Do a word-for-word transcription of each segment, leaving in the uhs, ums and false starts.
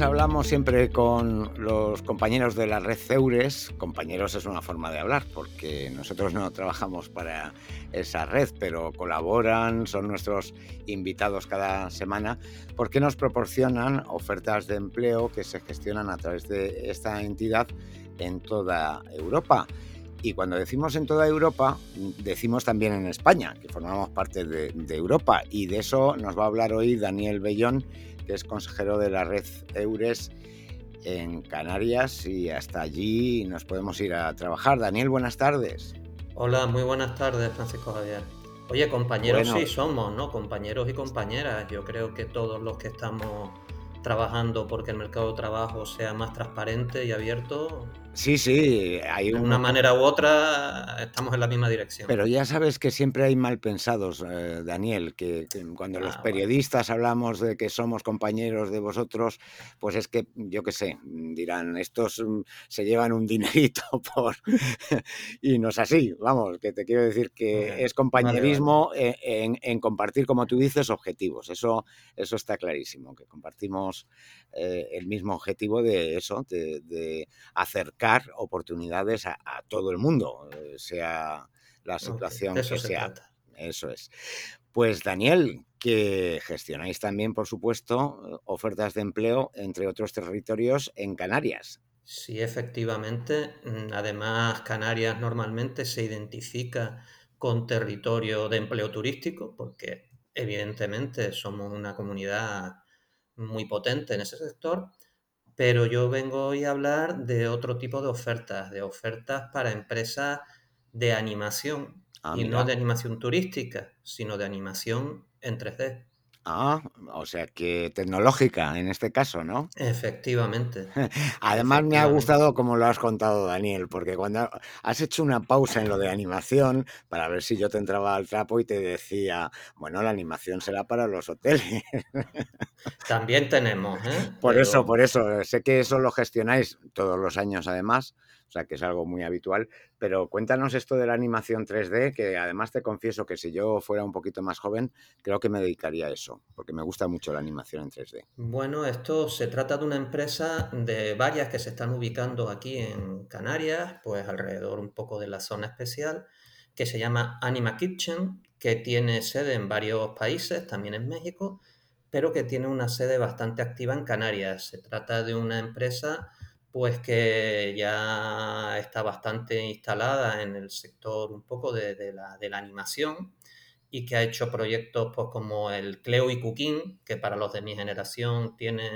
hablamos siempre con los compañeros de la red Eures. Compañeros es una forma de hablar, porque nosotros no trabajamos para esa red, pero colaboran, son nuestros invitados cada semana, porque nos proporcionan ofertas de empleo que se gestionan a través de esta entidad en toda Europa. Y cuando decimos en toda Europa, decimos también en España, que formamos parte de, de Europa. Y de eso nos va a hablar hoy Daniel Bellón, que es consejero de la red Eures en Canarias, y hasta allí nos podemos ir a trabajar. Daniel, buenas tardes. Hola, muy buenas tardes, Francisco Javier. Oye, compañeros Bueno, sí somos, ¿no? Compañeros y compañeras. Yo creo que todos los que estamos trabajando porque el mercado de trabajo sea más transparente y abierto, sí, sí, hay de unos... una manera u otra estamos en la misma dirección. Pero ya sabes que siempre hay mal pensados, eh, Daniel, que, que cuando los Ah, bueno. periodistas hablamos de que somos compañeros de vosotros, pues es que, yo qué sé, dirán, estos mm, se llevan un dinerito por... y no es así, vamos, que te quiero decir que Bueno, es vale, vale. compañerismo en, en- en compartir, como tú dices, objetivos. Eso, eso está clarísimo, que compartimos eh, el mismo objetivo de eso, de, de acercar oportunidades a, a todo el mundo, eh, sea la Ok, de situación eso que se sea. trata. Eso es. Pues Daniel, que gestionáis también, por supuesto, ofertas de empleo entre otros territorios en Canarias. Sí, efectivamente. Mm, Además, Canarias normalmente se identifica con territorio de empleo turístico porque evidentemente somos una comunidad muy potente en ese sector, pero yo vengo hoy a hablar de otro tipo de ofertas, de ofertas para empresas de animación Ah, y no mira. de animación turística, sino de animación en tres D. Ah, o sea que tecnológica en este caso, ¿no? Efectivamente, Además me ha efectivamente. gustado como lo has contado, Daniel, porque cuando has hecho una pausa en lo de animación para ver si yo te entraba al trapo y te decía, bueno, la animación será para los hoteles. También tenemos, ¿eh? Por eso, por Pero eso, sé que eso lo gestionáis todos los años además, o sea que es algo muy habitual, pero cuéntanos esto de la animación tres D, que además te confieso que si yo fuera un poquito más joven, creo que me dedicaría a eso, porque me gusta mucho la animación en tres D. bueno, esto se trata de una empresa de varias que se están ubicando aquí en Canarias, pues alrededor un poco de la zona especial, que se llama Anima Kitchen, que tiene sede en varios países, también en México, pero que tiene una sede bastante activa en Canarias. Se trata de una empresa pues que ya está bastante instalada en el sector un poco de, de la, de la animación y que ha hecho proyectos pues como el Cleo y Cooking, que para los de mi generación tiene,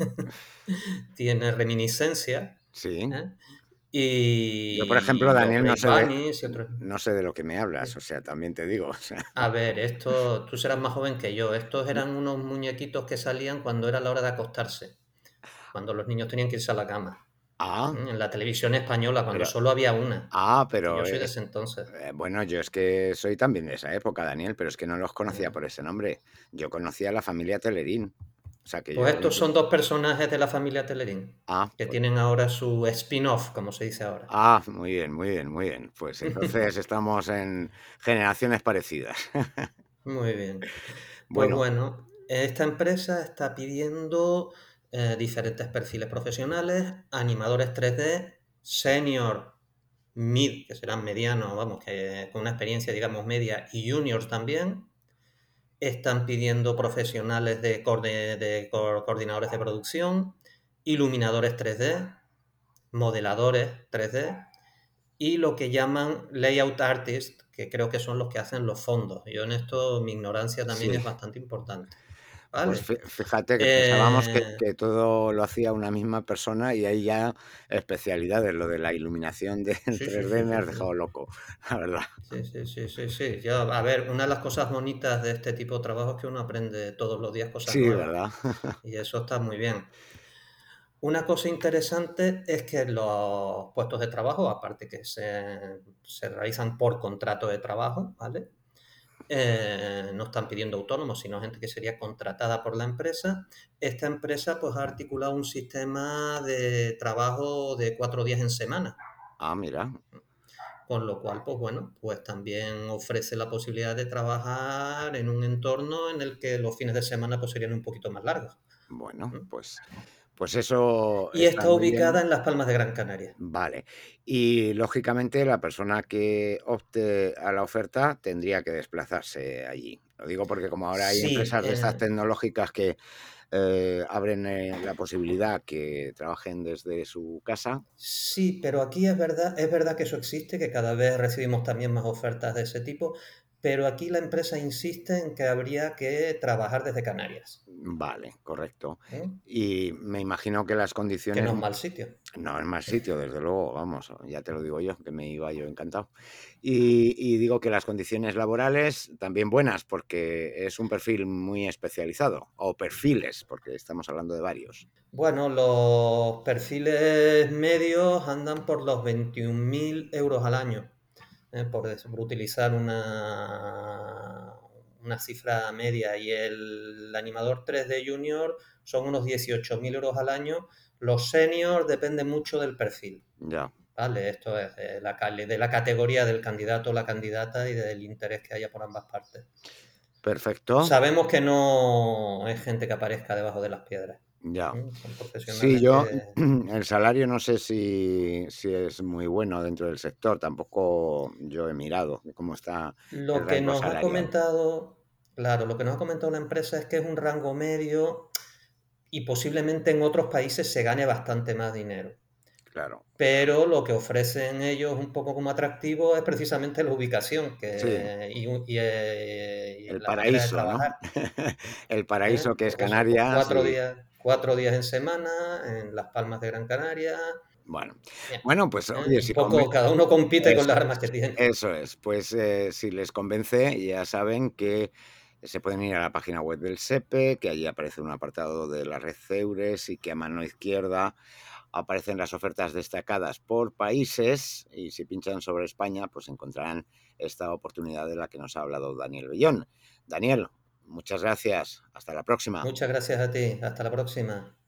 tiene reminiscencia, Sí. ¿eh? Yo, por ejemplo, Y los Daniel, no Brave sé de, Bunnies y otros. no sé de lo que me hablas, o sea, también te digo. O sea. A ver, esto, tú serás más joven que yo. Estos eran unos muñequitos que salían cuando era la hora de acostarse, cuando los niños tenían que irse a la cama. Ah, ¿Mm? En la televisión española, cuando pero, solo había una, ah, que pero, yo soy de eh, ese entonces. eh, bueno, yo es que soy también de esa época, Daniel, pero es que no los conocía ¿Eh? por ese nombre. Yo conocía a la familia Telerín. O sea, que Pues yo... estos son dos personajes de la familia Telerín, Ah, que pues, tienen ahora su spin-off, como se dice ahora. ah, muy bien, muy bien, muy bien. Pues entonces estamos en generaciones parecidas. Muy bien. Pues Bueno, bueno, esta empresa está pidiendo eh, diferentes perfiles profesionales, animadores tres D, senior, mid, que serán medianos, vamos, que con una experiencia, digamos, media, y juniors también. Están pidiendo profesionales de, coorde- de co- coordinadores de producción, iluminadores tres D, modeladores tres D y lo que llaman layout artists, que creo que son los que hacen los fondos. Yo en esto mi ignorancia también sí. es bastante importante. Pues ¿Vale? fí- fíjate que pensábamos que, Eh, que todo lo hacía una misma persona y hay ya especialidades. Lo de la iluminación del sí, sí, tres D sí, me sí, has dejado sí. loco, la verdad. Sí, sí, sí, sí, sí. Yo, a ver, una de las cosas bonitas de este tipo de trabajo es que uno aprende todos los días cosas Sí, nuevas. ¿verdad? Y eso está muy bien. Una cosa interesante es que los puestos de trabajo, aparte que se, se realizan por contrato de trabajo, ¿vale? Eh, no están pidiendo autónomos, sino gente que sería contratada por la empresa. Esta empresa pues ha articulado un sistema de trabajo de cuatro días en semana, Ah, mira. con lo cual pues bueno, pues también ofrece la posibilidad de trabajar en un entorno en el que los fines de semana pues serían un poquito más largos. Bueno, ¿Mm? pues Pues eso Y está está muy ubicada bien. en Las Palmas de Gran Canaria. Vale. Y lógicamente la persona que opte a la oferta tendría que desplazarse allí. Lo digo porque como ahora hay Sí, empresas de estas eh, tecnológicas que eh, abren eh, la posibilidad que trabajen desde su casa. sí, pero aquí es verdad, es verdad que eso existe, que cada vez recibimos también más ofertas de ese tipo, pero aquí la empresa insiste en que habría que trabajar desde Canarias, Vale, correcto. ¿eh? Y me imagino que las Que condiciones. no es mal sitio. No, en más sitio, desde luego, vamos, ya te lo digo yo, que me iba yo encantado. Y, y digo que las condiciones laborales también buenas, porque es un perfil muy especializado, o perfiles, porque estamos hablando de varios. Bueno, los perfiles medios andan por los veintiún mil euros al año, ¿eh? Por, des- por utilizar una, una cifra media. Y el animador tres D Junior son unos dieciocho mil euros al año. Los seniors depende mucho del perfil, Ya, ¿vale? Esto es de la, cali- de la categoría del candidato o la candidata y del interés que haya por ambas partes. perfecto, Sabemos que no es gente que aparezca debajo de las piedras. ya. ¿Mm? Son Sí, profesionales yo, que el salario no sé si, si es muy bueno dentro del sector, tampoco yo he mirado cómo está el lo que rango nos ha salarial. comentado, claro, lo que nos ha comentado la empresa es que es un rango medio y posiblemente en otros países se gane bastante más dinero. Claro, claro. Pero lo que ofrecen ellos un poco como atractivo es precisamente la ubicación Sí, que, y, y, eh, y el la manera de paraíso, ¿no? trabajar. El ¿Eh? paraíso que es Pues eso, pues Canarias cuatro y, días, cuatro días en semana en Las Palmas de Gran Canaria. bueno, Bien, bueno, pues ¿eh? oye, Y un si conven poco, cada uno compite con eso las armas que es, tiene. eso es. Pues, eh, si les convence, ya saben que se pueden ir a la página web del SEPE, que allí aparece un apartado de la red Ceures y que a mano izquierda aparecen las ofertas destacadas por países y si pinchan sobre España, pues encontrarán esta oportunidad de la que nos ha hablado Daniel Bellón. Daniel, muchas gracias. Hasta la próxima. Muchas gracias a ti. Hasta la próxima.